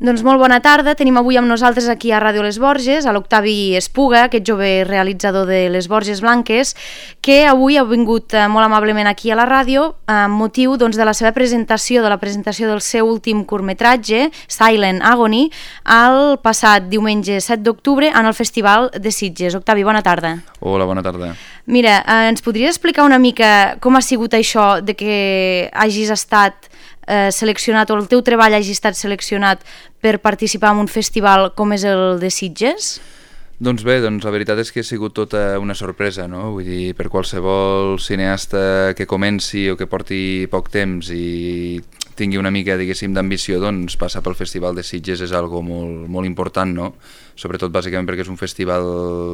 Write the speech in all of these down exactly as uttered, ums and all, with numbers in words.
Doncs molt bona tarda, tenim avui amb nosaltres aquí a Ràdio Les Borges, a l'Octavi Espuga, aquest jove realitzador de Les Borges Blanques, que avui ha vingut molt amablement aquí a la ràdio amb motiu doncs, de la seva presentació, de la presentació del seu últim curtmetratge, Silent Agony, el passat diumenge set d'octubre en el Festival de Sitges. Octavi, bona tarda. Hola, bona tarda. Mira, eh, ens podries explicar una mica com ha sigut això de que hagis estat eh, seleccionat o el teu treball hagi estat seleccionat per participar en un festival com és el de Sitges? Doncs bé, doncs la veritat és que ha sigut tota una sorpresa, no? Vull dir, per qualsevol cineasta que comenci o que porti poc temps i tingui una mica, diguéssim, d'ambició, doncs passar pel Festival de Sitges és algo molt, molt important, no? Sobretot bàsicament perquè és un festival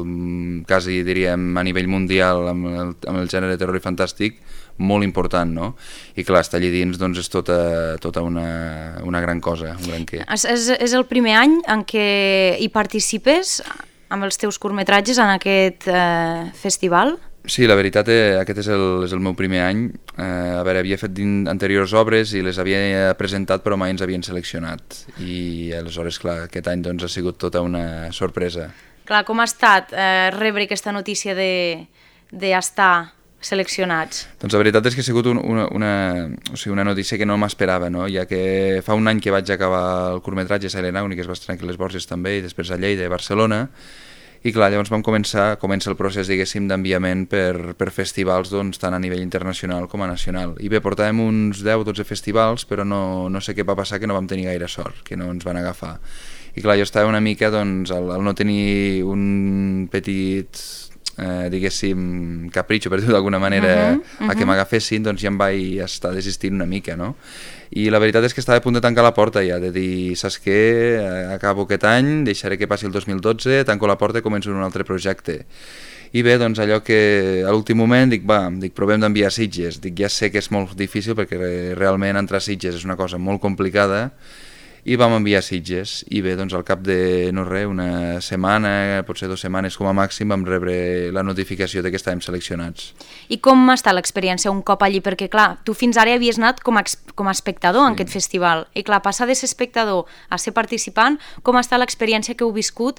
quasi, diríem, a nivell mundial amb el, amb el gènere terror i fantàstic molt important, no? I clar, estar allà dins doncs és tota, tota una, una gran cosa, un gran què. És, és, és el primer any en què hi participes amb els teus curtmetratges en aquest eh, festival? Sí, la veritat és aquest és el, és el meu primer any. Eh, a veure, havia fet anteriors obres i les havia presentat però mai ens havien seleccionat. I aleshores, clar, aquest any doncs, ha sigut tota una sorpresa. Clar, com ha estat eh, rebre aquesta notícia de d'estar seleccionats? Doncs la veritat és que ha sigut un, una, una, o sigui, una notícia que no m'esperava, no? Ja que fa un any que vaig acabar el curtmetratge Silent Agony, que es va estrenar aquí a Les Borges també, i després a Lleida i a Barcelona, i clar, llavors vam començar, comença el procés, diguéssim, d'enviament per, per festivals doncs, tant a nivell internacional com a nacional. I bé, portàvem uns deu o dotze festivals, però no, no sé què va passar, que no vam tenir gaire sort, que no ens van agafar. I clar, jo estava una mica, doncs, al, al no tenir un petit, eh, diguéssim, capritxo, per dir-ho d'alguna manera, uh -huh, uh -huh. a que m'agafessin, doncs ja em vaig estar desistint una mica, no? I la veritat és que estava a punt de tancar la porta ja, de dir, saps què, acabo aquest any, deixaré que passi el dos mil dotze, tanco la porta i començo un altre projecte. I bé, doncs allò que a l'últim moment dic, va, dic, provem d'enviar a Sitges. Dic, ja sé que és molt difícil perquè realment entrar a Sitges és una cosa molt complicada, i vam enviar a Sitges. I bé, doncs al cap de, no res, una setmana, potser dues setmanes com a màxim, vam rebre la notificació de que estàvem seleccionats. I com està l'experiència un cop allí? Perquè clar, tu fins ara havies anat com a, com a espectador sí. en aquest festival, i clar, passar de ser espectador a ser participant, com està l'experiència que heu viscut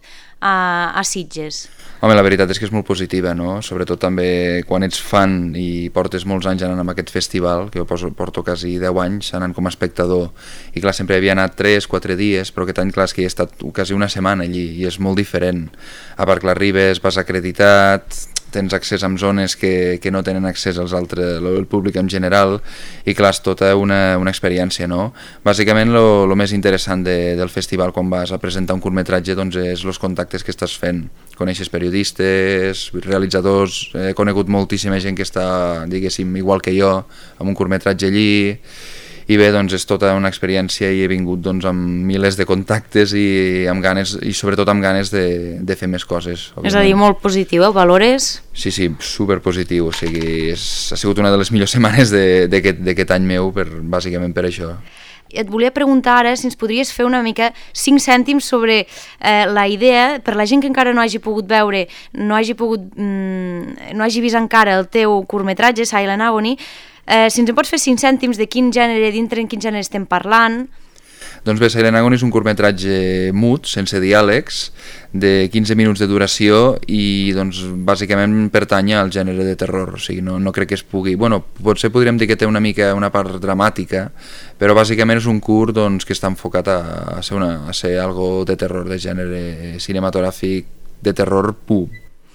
a, a Sitges? Home, la veritat és que és molt positiva, no? Sobretot també quan ets fan i portes molts anys anant a aquest festival, que jo porto quasi deu anys anant com a espectador, i clar, sempre havia anat tres, quatre dies, però aquest any, clar, és que he estat quasi una setmana allí, i és molt diferent. A part, clar, arribes, vas acreditat, tens accés a zones que, que no tenen accés als altres, el públic en general, i clar, és tota una, una experiència, no? Bàsicament, el més interessant de, del festival quan vas a presentar un curtmetratge doncs és els contactes que estàs fent. Coneixes periodistes, realitzadors, he conegut moltíssima gent que està, diguéssim, igual que jo, amb un curtmetratge allí, i bé, doncs és tota una experiència i he vingut doncs, amb milers de contactes i amb ganes, i sobretot amb ganes de, de fer més coses. Òbviament. És a dir, molt positiu, eh? Valores? Sí, sí, superpositiu, o sigui, és, ha sigut una de les millors setmanes d'aquest any meu, per, bàsicament per això. Et volia preguntar ara si ens podries fer una mica cinc cèntims sobre eh, la idea, per la gent que encara no hagi pogut veure, no hagi pogut, mm, no hagi vist encara el teu curtmetratge, Silent Agony, eh, si ens en pots fer cinc cèntims de quin gènere, dintre en quin gènere estem parlant? Doncs bé, Silent Agony és un curtmetratge mut, sense diàlegs, de quinze minuts de duració i doncs bàsicament pertany al gènere de terror, o sigui, no, no crec que es pugui... Bueno, potser podríem dir que té una mica una part dramàtica, però bàsicament és un curt doncs, que està enfocat a, a, ser una, a ser algo de terror, de gènere cinematogràfic, de terror pur.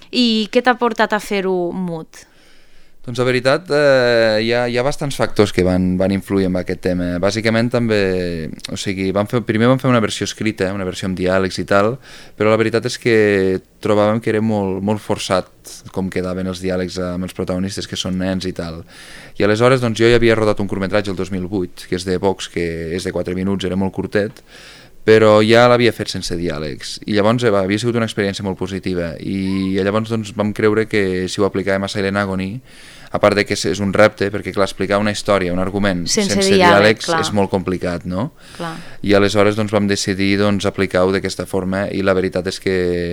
I què t'ha portat a fer-ho mut? Doncs la veritat, eh, hi, ha, hi ha bastants factors que van, van influir en aquest tema. Bàsicament també, o sigui, vam fer, primer vam fer una versió escrita, una versió amb diàlegs i tal, però la veritat és que trobàvem que era molt, molt forçat com quedaven els diàlegs amb els protagonistes, que són nens i tal. I aleshores doncs, jo ja havia rodat un curtmetratge el dos mil vuit, que és de Vox, que és de quatre minuts, era molt curtet, però ja l'havia fet sense diàlegs, i llavors eh, havia sigut una experiència molt positiva, i llavors doncs, vam creure que si ho aplicàvem a Silent Agony a part de que és un repte, perquè clar, explicar una història, un argument sense, sense diàleg, diàlegs és molt complicat, no? Clar. I aleshores doncs, vam decidir doncs, aplicar-ho d'aquesta forma, i la veritat és que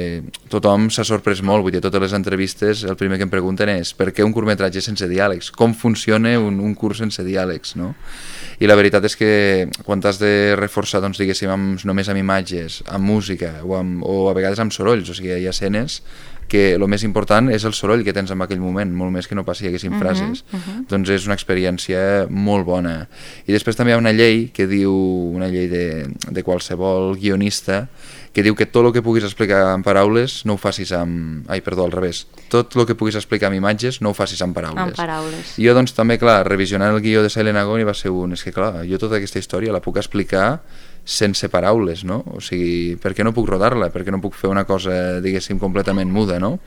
tothom s'ha sorprès molt, vull dir, totes les entrevistes el primer que em pregunten és per què un curtmetratge sense diàlegs? Com funciona un, un curs sense diàlegs, no? I la veritat és que quan t'has de reforçar, doncs, diguéssim, amb, només amb imatges, amb música o, amb, o a vegades amb sorolls, o sigui, hi ha escenes que el més important és el soroll que tens en aquell moment, molt més que no passi haguéssim frases. Uh -huh, uh -huh. Doncs és una experiència molt bona. I després també hi ha una llei que diu, una llei de, de qualsevol guionista, que diu que tot el que puguis explicar en paraules no ho facis amb... Ai, perdó, al revés. Tot el que puguis explicar amb imatges no ho facis amb paraules. Amb paraules. I jo, doncs, també, clar, revisionant el guió de Silent Agony va ser un... És que, clar, jo tota aquesta història la puc explicar sense paraules, no? O sigui, per què no puc rodar-la? Per què no puc fer una cosa, diguéssim, completament muda, no?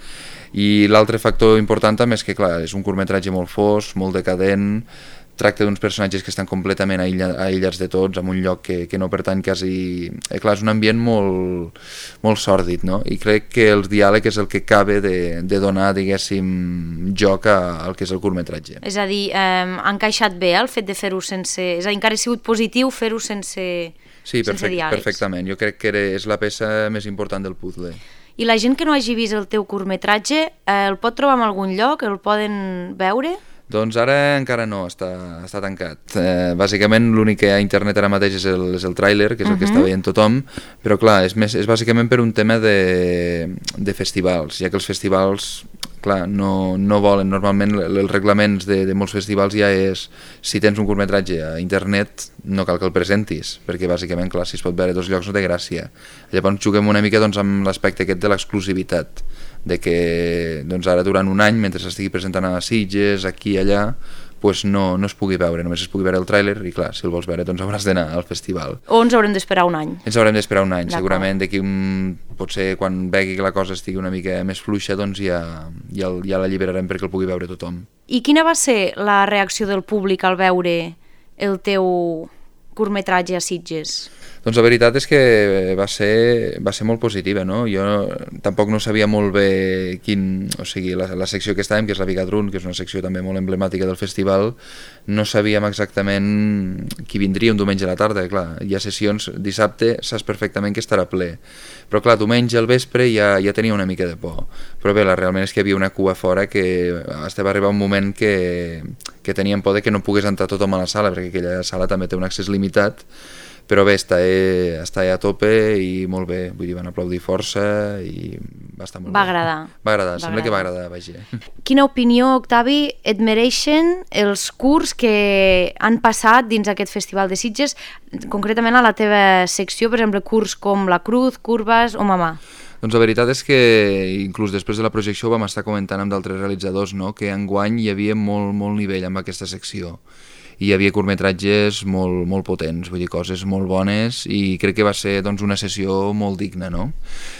I l'altre factor important també és que, clar, és un curtmetratge molt fosc, molt decadent, tracta d'uns personatges que estan completament aïlla, aïllats de tots, en un lloc que, que no pertany quasi... Eh, clar, és un ambient molt, molt sòrdid, no? I crec que el diàleg és el que acaba de, de donar, diguéssim, joc a, al que és el curtmetratge. És a dir, eh, ha encaixat bé el fet de fer-ho sense... És a dir, encara ha sigut positiu fer-ho sense... Sí, perfect, perfectament. Jo crec que era, és la peça més important del puzzle. I la gent que no hagi vist el teu curtmetratge, eh, el pot trobar en algun lloc? El poden veure? Doncs ara encara no, està, està tancat. Eh, bàsicament l'únic que hi ha a internet ara mateix és el, és el tràiler, que és el uh-huh. que està veient tothom, però clar, és, més, és bàsicament per un tema de, de festivals, ja que els festivals... Clar, no, no volen, normalment els reglaments de, de molts festivals ja és si tens un curtmetratge a internet no cal que el presentis, perquè bàsicament, clar, si es pot veure a dos llocs no té gràcia. Llavors juguem una mica doncs, amb l'aspecte aquest de l'exclusivitat, de que doncs, ara durant un any, mentre s'estigui presentant a Sitges, aquí i allà, pues no, no es pugui veure, només es pugui veure el tràiler i clar, si el vols veure doncs hauràs d'anar al festival. O ens haurem d'esperar un any? Ens haurem d'esperar un any, segurament d'aquí un... potser quan vegi que la cosa estigui una mica més fluixa doncs ja, ja, ja l'alliberarem perquè el pugui veure tothom. I quina va ser la reacció del públic al veure el teu curtmetratge a Sitges? Doncs la veritat és que va ser, va ser molt positiva, no? Jo tampoc no sabia molt bé quin... O sigui, la, la secció que estàvem, que és la Vigadrun, que és una secció també molt emblemàtica del festival, no sabíem exactament qui vindria un diumenge a la tarda, clar. Hi ha sessions, dissabte saps perfectament que estarà ple. Però clar, diumenge al vespre ja, ja tenia una mica de por. Però bé, la, realment és que hi havia una cua fora que hasta va arribar un moment que, que teníem por de que no pogués entrar tothom a la sala, perquè aquella sala també té un accés limitat, però bé, està, eh, està a tope i molt bé, vull dir, van aplaudir força i va estar molt va bé. Agradar. Va agradar, va sembla agradar. que va agradar, vaja. Quina opinió, Octavi, et mereixen els curts que han passat dins aquest festival de Sitges, concretament a la teva secció, per exemple, curts com La Cruz, Curves o Mamà? Doncs la veritat és que inclús després de la projecció vam estar comentant amb d'altres realitzadors, no?, que enguany hi havia molt, molt nivell amb aquesta secció. I hi havia curtmetratges molt, molt potents, vull dir, coses molt bones, i crec que va ser doncs, una sessió molt digna, no?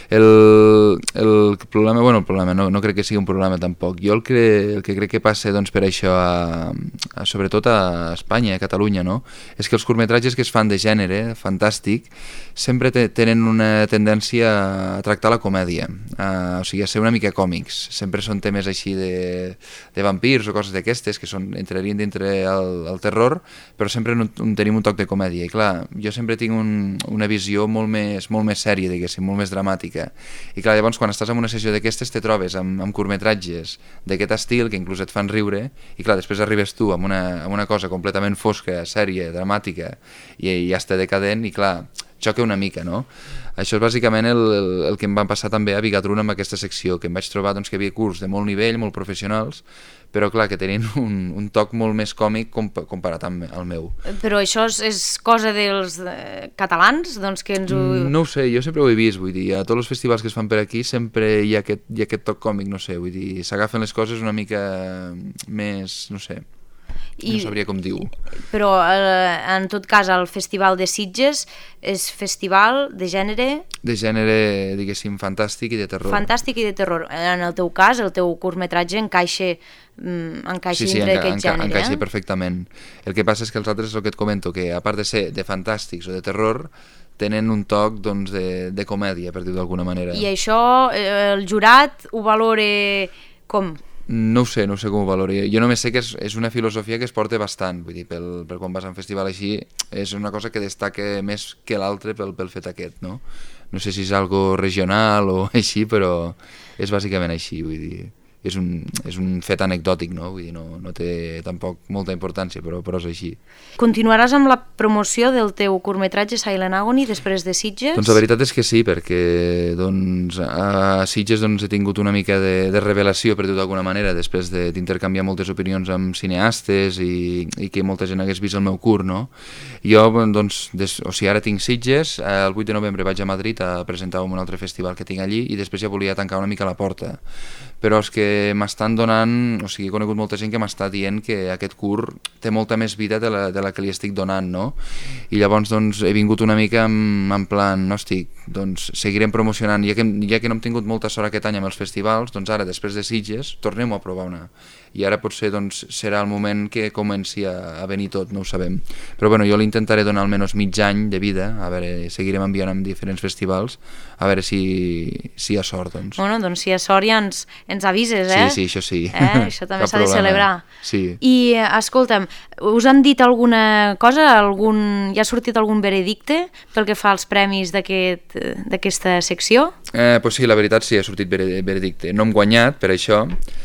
El, el problema, bueno, el problema no, no crec que sigui un problema tampoc. Jo el que, el que crec que passa doncs, per això, a, a, sobretot a Espanya, a Catalunya, no?, és que els curtmetratges que es fan de gènere, fantàstic, sempre te, tenen una tendència a tractar la comèdia, a, o sigui, a ser una mica còmics. Sempre són temes així de, de vampirs o coses d'aquestes que són, entrarien dintre el, el terror, però sempre no, un, tenim un toc de comèdia, i clar, jo sempre tinc un, una visió molt més, molt més sèria, diguéssim, molt més dramàtica, i clar, llavors quan estàs en una sessió d'aquestes te trobes amb, amb curtmetratges d'aquest estil, que inclús et fan riure, i clar, després arribes tu amb una, amb una cosa completament fosca, sèria, dramàtica, i, i ja està decadent, i clar, xoca una mica, no? Això és bàsicament el, el, el que em va passar també a Vigadrun amb aquesta secció, que em vaig trobar doncs, que hi havia curs de molt nivell, molt professionals, però clar, que tenien un, un toc molt més còmic comp comparat amb el meu. Però això és, és cosa dels eh, catalans? Doncs que ens ho... No ho sé, jo sempre ho he vist, vull dir, a tots els festivals que es fan per aquí sempre hi ha aquest, hi ha aquest toc còmic, no sé, vull dir, s'agafen les coses una mica més, no sé, I, no sabria com dir-ho. Però eh, en tot cas el Festival de Sitges és festival de gènere... De gènere, diguéssim, fantàstic i de terror. Fantàstic i de terror. En el teu cas, el teu curtmetratge encaixa, mm, encaixa sí, sí, dintre enca d'aquest enca gènere. Encaixa eh? perfectament. El que passa és que els altres és el que et comento, que a part de ser de fantàstics o de terror, tenen un toc doncs, de, de comèdia, per dir-ho d'alguna manera. I això, eh, el jurat ho valora com? No ho sé, no ho sé com ho valoria. Jo només sé que és, és una filosofia que es porta bastant, vull dir, pel, per quan vas a un festival així, és una cosa que destaca més que l'altre pel, pel fet aquest, no? No sé si és algo regional o així, però és bàsicament així, vull dir, és un, és un fet anecdòtic, no? Vull dir, no, no té tampoc molta importància, però, però és així. Continuaràs amb la promoció del teu curtmetratge Silent Agony després de Sitges? Doncs la veritat és que sí, perquè doncs, a Sitges doncs, he tingut una mica de, de revelació, per dir-ho d'alguna manera, després de, d'intercanviar moltes opinions amb cineastes i, i que molta gent hagués vist el meu curt, no? Jo, doncs, des, o sigui, ara tinc Sitges, el vuit de novembre vaig a Madrid a presentar un altre festival que tinc allí i després ja volia tancar una mica la porta. Però és que m'estan donant, o sigui, he conegut molta gent que m'està dient que aquest curt té molta més vida de la, de la que li estic donant, no? I llavors, doncs, he vingut una mica en, en plan, no estic, doncs, seguirem promocionant, ja que, ja que no hem tingut molta sort aquest any amb els festivals, doncs ara, després de Sitges, tornem a provar una. I ara potser, doncs, serà el moment que comenci a, a venir tot, no ho sabem. Però, bueno, jo li intentaré donar almenys mig any de vida, a veure, seguirem enviant en diferents festivals, a veure si, si hi ha sort, doncs. Bueno, doncs si hi ha sort ja ens, ens avises, eh? Sí, sí, això sí. Eh? Això també s'ha de celebrar. Sí. I, escolta'm, us han dit alguna cosa? Algun... Ja ha sortit algun veredicte pel que fa als premis d'aquest, d'aquesta secció? Eh, pues sí, la veritat sí, ha sortit veredicte. No hem guanyat per això,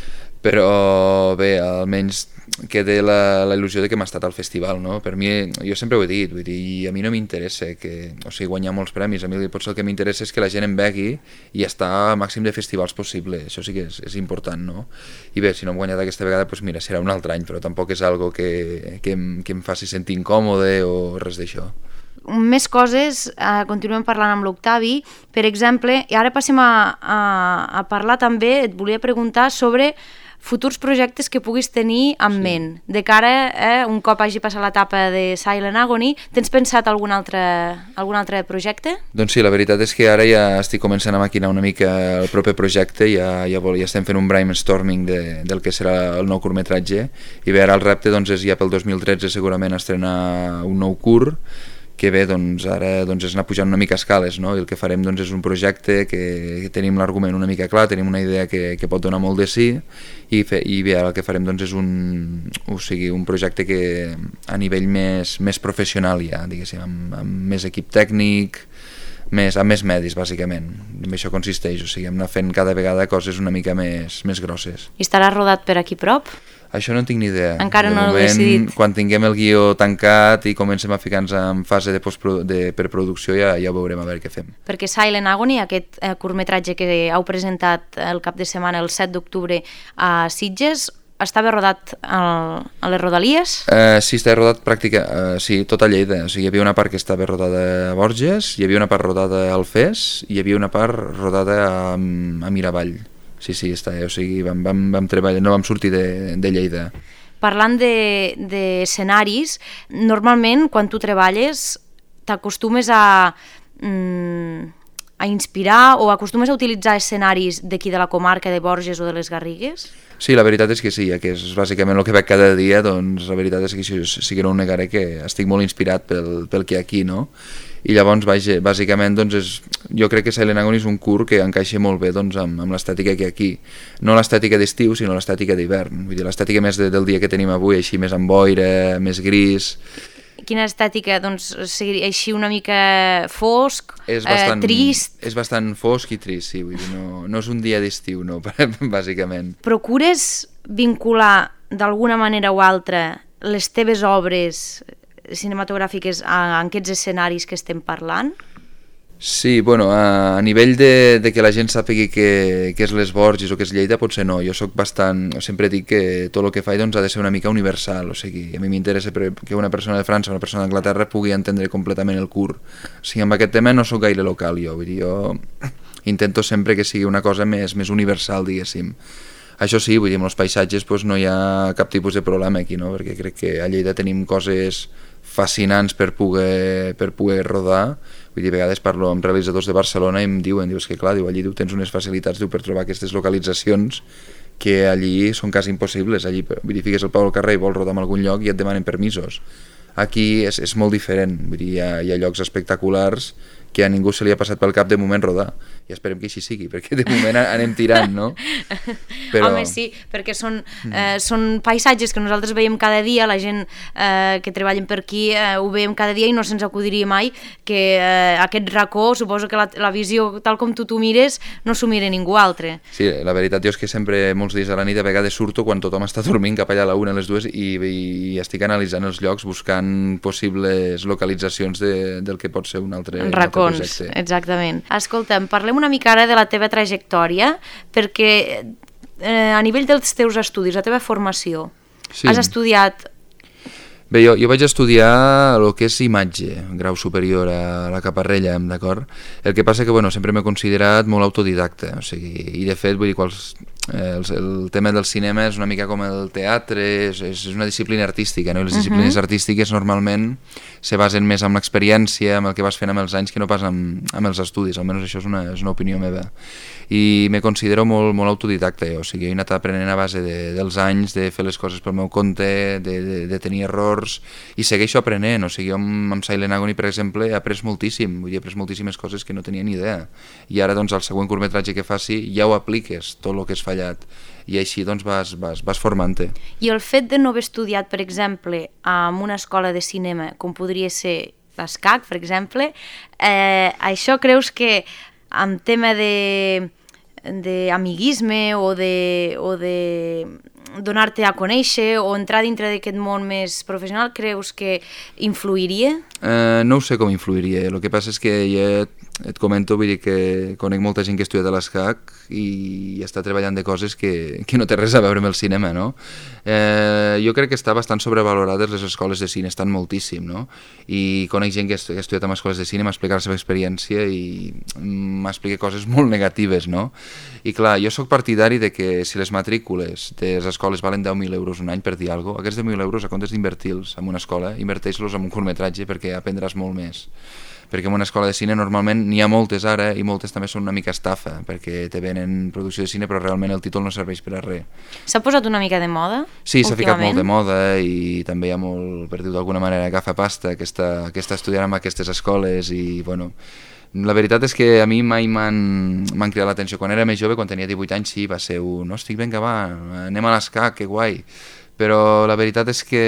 però bé, almenys queda la, la il·lusió de que m'ha estat al festival, no? Per mi, jo sempre ho he dit, vull dir, a mi no m'interessa que, o sigui, guanyar molts premis, a mi potser el que m'interessa és que la gent em vegui i estar al màxim de festivals possible, això sí que és, és important, no? I bé, si no hem guanyat aquesta vegada, doncs mira, serà un altre any, però tampoc és algo que, que, em, que em faci sentir incòmode o res d'això. Més coses, eh, continuem parlant amb l'Octavi, per exemple, i ara passem a, a, a parlar també, et volia preguntar sobre futurs projectes que puguis tenir en sí. ment, de cara, eh, un cop hagi passat l'etapa de Silent Agony, tens pensat algun altre, algun altre projecte? Doncs sí, la veritat és que ara ja estic començant a maquinar una mica el proper projecte, ja, ja, vol, ja estem fent un brainstorming de, del que serà el nou curtmetratge, i bé, ara el repte doncs, és ja pel dos mil tretze segurament estrenar un nou curt, que bé, doncs ara doncs, és anar pujant una mica escales, no? I el que farem doncs, és un projecte que, que tenim l'argument una mica clar, tenim una idea que, que pot donar molt de sí, i, fe, i bé, ara el que farem doncs, és un, o sigui, un projecte que a nivell més, més professional ja, diguéssim, amb, amb més equip tècnic, més, amb més medis, bàsicament. En això consisteix, o sigui, hem anat fent cada vegada coses una mica més, més grosses. I estarà rodat per aquí prop? Això no en tinc ni idea. Encara de no moment, l'he decidit. Quan tinguem el guió tancat i comencem a ficar-nos en fase de, de preproducció ja, ja ho veurem a veure què fem. Perquè Silent Agony, aquest eh, curtmetratge que heu presentat el cap de setmana, el set d'octubre a Sitges, estava rodat al, a les Rodalies? Uh, sí, estava rodat pràctica, uh, sí, tot a Lleida. O sigui, hi havia una part que estava rodada a Borges, hi havia una part rodada a Alfés i hi havia una part rodada a, a Miravall. Sí, sí, està, o sigui, vam, vam, vam treballar, no vam sortir de, de Lleida. Parlant d'escenaris, de, normalment quan tu treballes t'acostumes a, mm, a inspirar o acostumes a utilitzar escenaris d'aquí de la comarca de Borges o de les Garrigues? Sí, la veritat és que sí, ja que és bàsicament el que veig cada dia, doncs la veritat és que sí, sí que no ho negaré, que estic molt inspirat pel, pel que hi ha aquí, no? I llavors, bàsicament, doncs és, jo crec que Silent Agony és un curt que encaixa molt bé doncs, amb, amb l'estètica que hi ha aquí. No l'estètica d'estiu, sinó l'estètica d'hivern. Vull dir, l'estètica més de, del dia que tenim avui, així més amb boira, més gris. Quina estètica? Doncs així una mica fosc, és bastant, eh, trist? És bastant fosc i trist, sí. Vull dir, no, no és un dia d'estiu, no, bàsicament. Procures vincular d'alguna manera o altra les teves obres cinematogràfiques a aquests escenaris que estem parlant? Sí, bueno, a nivell de, de que la gent sàpigui que, que és les Borges o que és Lleida, potser no. Jo soc bastant, sempre dic que tot el que faig doncs, ha de ser una mica universal, o sigui, a mi m'interessa que una persona de França o una persona d'Anglaterra pugui entendre completament el curt. O sigui, amb aquest tema no soc gaire local, jo, vull dir, jo intento sempre que sigui una cosa més, més universal, diguéssim. Això sí, vull dir, amb els paisatges doncs, no hi ha cap tipus de problema aquí, no? Perquè crec que a Lleida tenim coses fascinants per poder, per poder rodar. Vull dir, a vegades parlo amb realitzadors de Barcelona i em diuen, dius que clar, diu, allí diu, tens unes facilitats diu, per trobar aquestes localitzacions que allí són quasi impossibles. Allí, vull dir, fiques el peu al carrer i vols rodar en algun lloc i et demanen permisos. Aquí és, és molt diferent, vull dir, hi ha, hi ha llocs espectaculars que a ningú se li ha passat pel cap de moment rodar, i esperem que així sigui, perquè de moment anem tirant, no? Però... Home, sí, perquè són, eh, són paisatges que nosaltres veiem cada dia, la gent eh, que treballen per aquí eh, ho veiem cada dia i no se'ns acudiria mai que eh, aquest racó, suposo que la, la visió tal com tu t'ho mires no s'ho mira ningú altre. Sí, la veritat jo és que sempre, molts dies a la nit, a vegades surto quan tothom està dormint cap allà a la una, a les dues, i, i estic analitzant els llocs, buscant possibles localitzacions de, del que pot ser un altre, un altre projecte. Exactament. Escolta'm, parlem una mica ara de la teva trajectòria, perquè eh, a nivell dels teus estudis, la teva formació, sí. Has estudiat... Bé, jo, jo vaig estudiar el que és imatge, grau superior a la Caparrella, d'acord? El que passa que, bueno, sempre m'he considerat molt autodidacta, o sigui, i de fet, vull dir, quals, eh, el, el tema del cinema és una mica com el teatre, és, és una disciplina artística, no? I les disciplines uh-huh. artístiques normalment se basen més en l'experiència, amb el que vas fent amb els anys, que no pas amb, amb els estudis, almenys això és una, és una opinió meva. I me considero molt, molt autodidacta, o sigui, he anat aprenent a base de, dels anys, de fer les coses pel meu compte, de, de, de tenir errors, i segueixo aprenent, o sigui, jo amb, amb Silent Agony, per exemple, he après moltíssim, vull dir, he après moltíssimes coses que no tenia ni idea, i ara, doncs, el següent curtmetratge que faci ja ho apliques, tot el que has fallat, i així, doncs, vas, vas, vas formant-te. I el fet de no haver estudiat, per exemple, en una escola de cinema, com podria ser l'ESCAC, per exemple, eh, això creus que en tema de d'amiguisme o de, o de donar-te a conèixer o entrar dintre d'aquest món més professional, creus que influiria? Uh, no ho sé com influiria, el que passa és que ja et comento, vull dir que conec molta gent que ha estudiat a l'ESCAC i està treballant de coses que, que no té res a veure amb el cinema, no? Eh, jo crec que està bastant sobrevalorades les escoles de cine, estan moltíssim, no? I conec gent que ha estudiat en escoles de cine, m'explica la seva experiència i m'explica coses molt negatives, no? I clar, jo sóc partidari de que si les matrícules de les escoles valen deu mil euros un any, per dir alguna cosa, aquests deu mil euros, a comptes d'invertir-los en una escola, inverteix-los en un curtmetratge perquè aprendràs molt més. Perquè en una escola de cine normalment n'hi ha moltes ara i moltes també són una mica estafa, perquè te venen producció de cine però realment el títol no serveix per a res. S'ha posat una mica de moda? Sí, s'ha ficat molt de moda i també hi ha molt, per dir-ho d'alguna manera, agafapasta que està, que està estudiant en aquestes escoles i, bueno, la veritat és que a mi mai m'han cridat l'atenció. Quan era més jove, quan tenia divuit anys, sí, va ser un, no, estic vinga, va, anem a l'ESCAC, que guai. Però la veritat és que...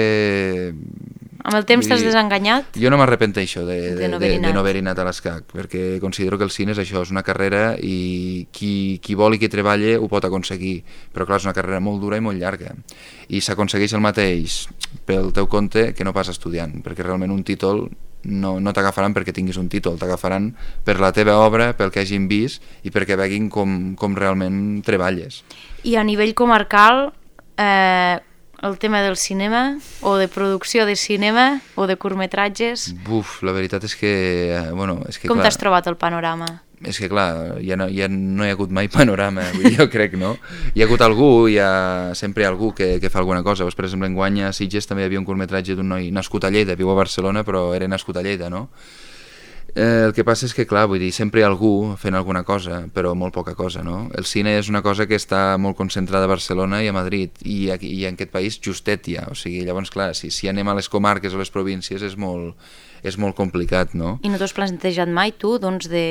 Amb el temps t'has desenganyat? Jo no m'arrepenteixo de, de, de, de, de no haver-hi anat a l'ESCAC, perquè considero que el cine és això, és una carrera i qui, qui vol i qui treballa ho pot aconseguir, però clar, és una carrera molt dura i molt llarga, i s'aconsegueix el mateix pel teu compte que no pas estudiant, perquè realment un títol no, no t'agafaran perquè tinguis un títol, t'agafaran per la teva obra, pel que hagin vist i perquè veguin com, com realment treballes. I a nivell comarcal... Eh... el tema del cinema, o de producció de cinema, o de curtmetratges... Buf, la veritat és que... Bueno, és que Com clar, t'has trobat el panorama? És que clar, ja no, ja no hi ha hagut mai panorama, vull dir, jo crec, no? Hi ha hagut algú, hi ha sempre hi ha algú que, que fa alguna cosa. Per exemple, enguany a Sitges també hi havia un curtmetratge d'un noi nascut a Lleida, viu a Barcelona, però era nascut a Lleida, no? Eh, el que passa és que, clar, vull dir, sempre hi ha algú fent alguna cosa, però molt poca cosa, no? El cine és una cosa que està molt concentrada a Barcelona i a Madrid, i, aquí, i en aquest país justet ja, o sigui, llavors, clar, si, si anem a les comarques o les províncies és molt, és molt complicat, no? I no t'has plantejat mai, tu, doncs, de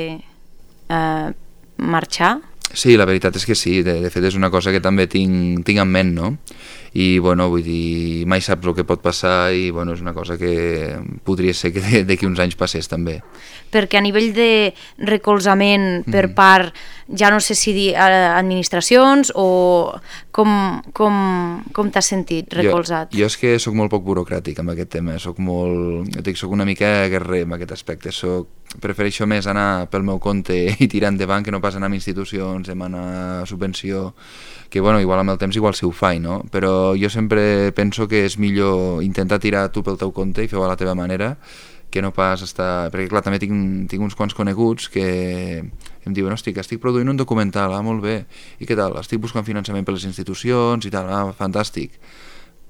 eh, marxar? Sí, la veritat és que sí, de, de fet és una cosa que també tinc, tinc en ment, no? I, bueno, vull dir, mai saps el que pot passar i, bueno, és una cosa que podria ser que d'aquí uns anys passés, també. Perquè a nivell de recolzament per mm. part, ja no sé si dir administracions o com, com, com t'has sentit recolzat? Jo, jo és que sóc molt poc burocràtic amb aquest tema, sóc molt, jo dic, sóc una mica guerrer en aquest aspecte, soc, prefereixo més anar pel meu compte i tirar endavant que no pas anar a institucions, demanar subvenció, que bueno, igual amb el temps igual si ho faig, no? Però jo sempre penso que és millor intentar tirar tu pel teu compte i fer-ho a la teva manera, que no pas estar... Perquè clar, també tinc, tinc uns quants coneguts que em diuen, hosti, que estic produint un documental, ah, molt bé, i què tal? Estic buscant finançament per les institucions i tal, ah, fantàstic.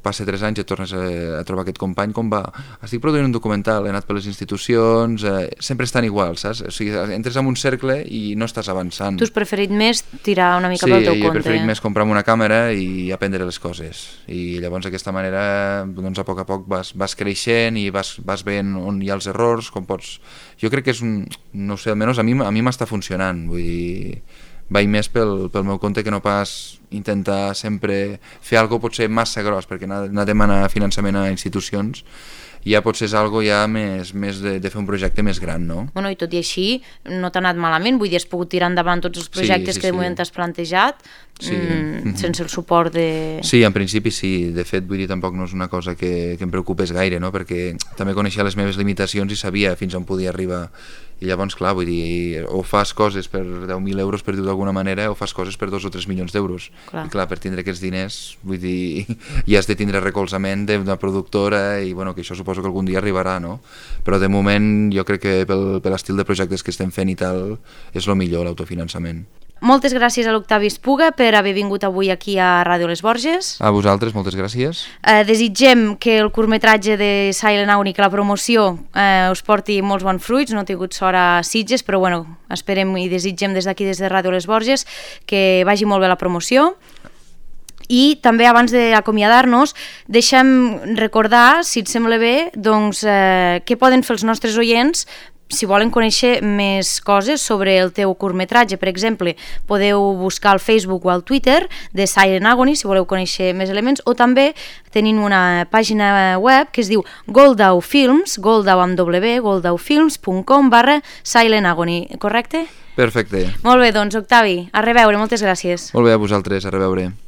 passa tres anys i et tornes a, a trobar aquest company, com va? Estic produint un documental, he anat per les institucions, eh, sempre estan iguals, saps? O sigui, entres en un cercle i no estàs avançant. Tu has preferit més tirar una mica sí, pel teu compte. Sí, jo he preferit més comprar una càmera i aprendre les coses. I llavors d'aquesta manera, doncs a poc a poc vas, vas creixent i vas, vas veient on hi ha els errors, com pots... Jo crec que és un... no sé, almenys a mi, a mi m'està funcionant, vull dir... vaig més pel, pel meu compte que no pas intentar sempre fer alguna cosa potser massa gros, perquè anar, anar a demanar finançament a institucions ja potser és algo ja més, més de, de fer un projecte més gran, no? Bueno, i tot i així no t'ha anat malament, vull dir, has pogut tirar endavant tots els projectes sí, sí, que de moment sí. t'has plantejat sí. mm, sense el suport de... Sí, en principi sí, de fet vull dir, tampoc no és una cosa que, que em preocupés gaire, no? Perquè també coneixia les meves limitacions i sabia fins on podia arribar. I llavors, clar, vull dir, o fas coses per deu mil euros, per dir-ho d'alguna manera, o fas coses per dos o tres milions d'euros. I clar, per tindre aquests diners, vull dir, ja has de tindre recolzament d'una productora i, bueno, que això suposo que algun dia arribarà, no? Però de moment jo crec que pel, per l'estil de projectes que estem fent i tal, és el millor, l'autofinançament. Moltes gràcies a l'Octavi Espuga per haver vingut avui aquí a Ràdio Les Borges. A vosaltres, moltes gràcies. Eh, desitgem que el curtmetratge de Silent Agony, que la promoció eh, us porti molts bons fruits. No he tingut sort a Sitges, però bueno, esperem i desitgem des d'aquí, des de Ràdio Les Borges, que vagi molt bé la promoció. I també, abans d'acomiadar-nos, deixa'm recordar, si et sembla bé, doncs, eh, què poden fer els nostres oients si volen conèixer més coses sobre el teu curtmetratge. Per exemple, podeu buscar al Facebook o al Twitter de Silent Agony si voleu conèixer més elements, o també tenim una pàgina web que es diu Goldau Films, Goldau amb W, goldaufilms punt com barra Silent Agony, correcte? Perfecte. Molt bé, doncs, Octavi, a reveure, moltes gràcies. Molt bé, a vosaltres, a reveure.